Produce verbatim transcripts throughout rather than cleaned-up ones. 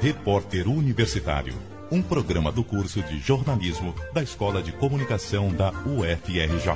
Repórter Universitário, um programa do curso de jornalismo da Escola de Comunicação da U F R J.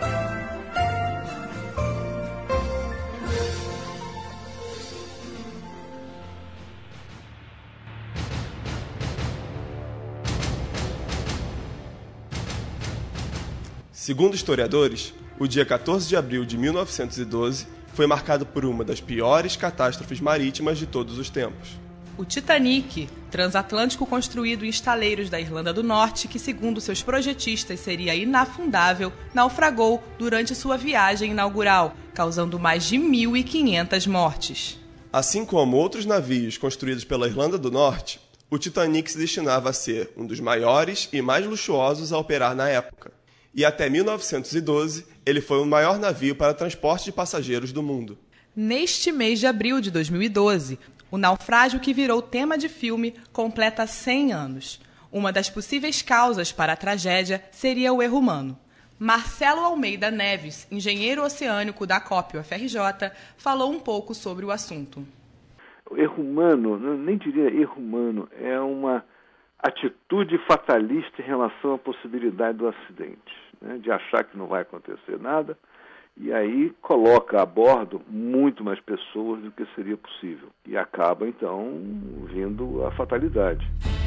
Segundo historiadores, o dia quatorze de abril de mil novecentos e doze foi marcado por uma das piores catástrofes marítimas de todos os tempos. O Titanic, transatlântico construído em estaleiros da Irlanda do Norte, que segundo seus projetistas seria inafundável, naufragou durante sua viagem inaugural, causando mais de mil e quinhentas mortes. Assim como outros navios construídos pela Irlanda do Norte, o Titanic se destinava a ser um dos maiores e mais luxuosos a operar na época. E até mil novecentos e doze, ele foi o maior navio para transporte de passageiros do mundo. Neste mês de abril de dois mil e doze, o naufrágio que virou tema de filme completa cem anos. Uma das possíveis causas para a tragédia seria o erro humano. Marcelo Almeida Neves, engenheiro oceânico da C O P U F R J, falou um pouco sobre o assunto. O erro humano, nem diria erro humano, é uma atitude fatalista em relação à possibilidade do acidente, né? De achar que não vai acontecer nada, e aí coloca a bordo muito mais pessoas do que seria possível. E acaba, então, vindo a fatalidade.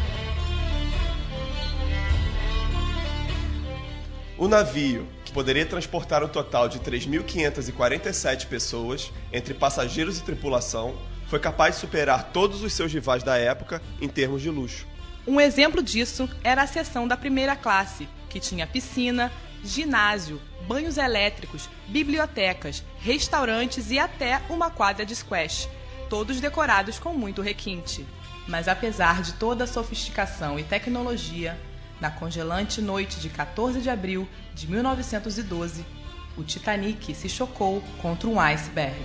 O navio, que poderia transportar um total de três mil quinhentas e quarenta e sete pessoas, entre passageiros e tripulação, foi capaz de superar todos os seus rivais da época em termos de luxo. Um exemplo disso era a seção da primeira classe, que tinha piscina, ginásio, banhos elétricos, bibliotecas, restaurantes e até uma quadra de squash, todos decorados com muito requinte. Mas apesar de toda a sofisticação e tecnologia, na congelante noite de quatorze de abril de mil novecentos e doze, o Titanic se chocou contra um iceberg.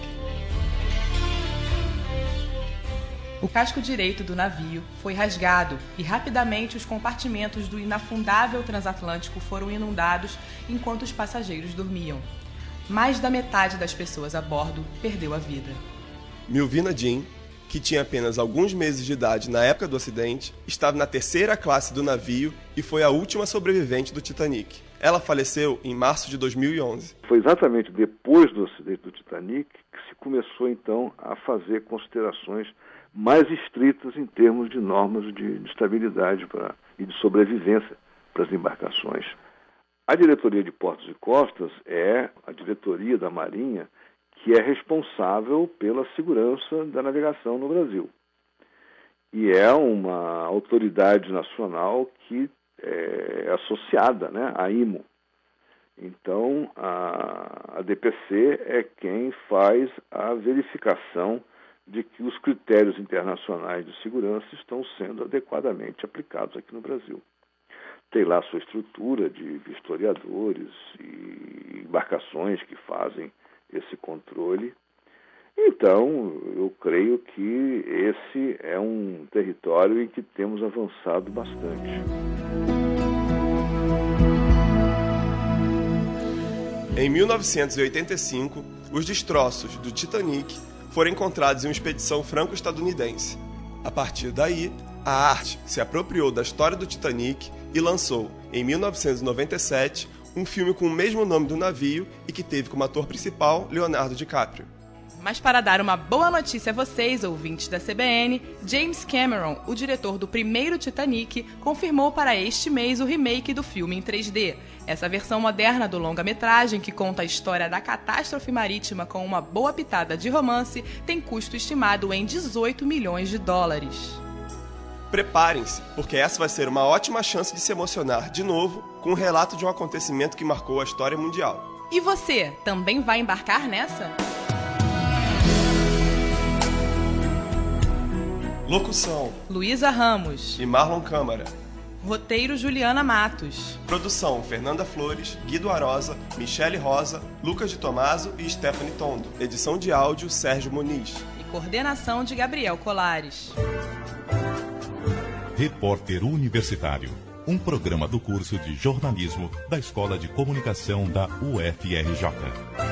O casco direito do navio foi rasgado e rapidamente os compartimentos do inafundável transatlântico foram inundados enquanto os passageiros dormiam. Mais da metade das pessoas a bordo perdeu a vida. Milvina Jean, que tinha apenas alguns meses de idade na época do acidente, estava na terceira classe do navio e foi a última sobrevivente do Titanic. Ela faleceu em março de dois mil e onze. Foi exatamente depois do acidente do Titanic que se começou, então, a fazer considerações mais estritas em termos de normas de, de estabilidade pra, e de sobrevivência para as embarcações. A Diretoria de Portos e Costas é a diretoria da Marinha que é responsável pela segurança da navegação no Brasil. E é uma autoridade nacional que é associada, né, à I M O. Então, a, a D P C é quem faz a verificação de que os critérios internacionais de segurança estão sendo adequadamente aplicados aqui no Brasil. Tem lá sua estrutura de vistoriadores e embarcações que fazem esse controle. Então, eu creio que esse é um território em que temos avançado bastante. Em mil novecentos e oitenta e cinco, os destroços do Titanic foram encontrados em uma expedição franco-estadunidense. A partir daí, a arte se apropriou da história do Titanic e lançou, em mil novecentos e noventa e sete, um filme com o mesmo nome do navio e que teve como ator principal Leonardo DiCaprio. Mas para dar uma boa notícia a vocês, ouvintes da C B N, James Cameron, o diretor do primeiro Titanic, confirmou para este mês o remake do filme em três D. Essa versão moderna do longa-metragem, que conta a história da catástrofe marítima com uma boa pitada de romance, tem custo estimado em dezoito milhões de dólares. Preparem-se, porque essa vai ser uma ótima chance de se emocionar de novo com um relato de um acontecimento que marcou a história mundial. E você, também vai embarcar nessa? Locução: Luísa Ramos e Marlon Câmara. Roteiro: Juliana Matos. Produção: Fernanda Flores, Guido Arosa, Michele Rosa, Lucas de Tomaso e Stephanie Tondo. Edição de áudio: Sérgio Muniz. E coordenação de Gabriel Colares. Repórter Universitário, um programa do curso de jornalismo da Escola de Comunicação da U F R J.